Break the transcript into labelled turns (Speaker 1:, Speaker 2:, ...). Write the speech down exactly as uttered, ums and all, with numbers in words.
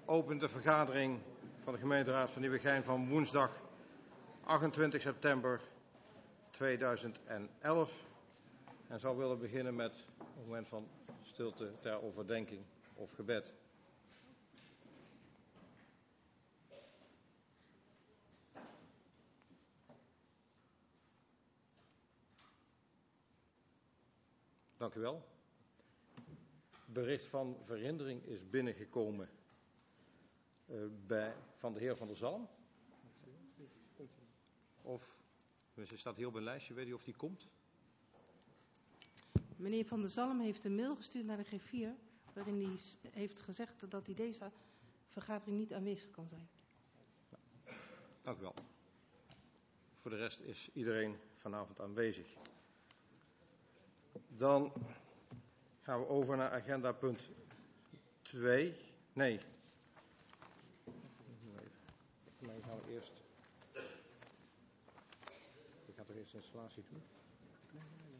Speaker 1: open de vergadering van de gemeenteraad van Nieuwegein van woensdag achtentwintig september tweeduizend elf en zou willen beginnen met een moment van stilte ter overdenking of gebed. Dank u wel. Bericht van verhindering is binnengekomen uh, bij, van de heer Van der Zalm. Of, dus er staat hier op een lijstje, weet u of die komt?
Speaker 2: Meneer Van der Zalm heeft een mail gestuurd naar de G vier, waarin hij heeft gezegd dat hij deze vergadering niet aanwezig kan zijn.
Speaker 1: Dank u wel. Voor de rest is iedereen vanavond aanwezig. Dan gaan we over naar agenda punt twee. Nee. Nee, gaan we eerst. Ik ga toch eerst de installatie doen?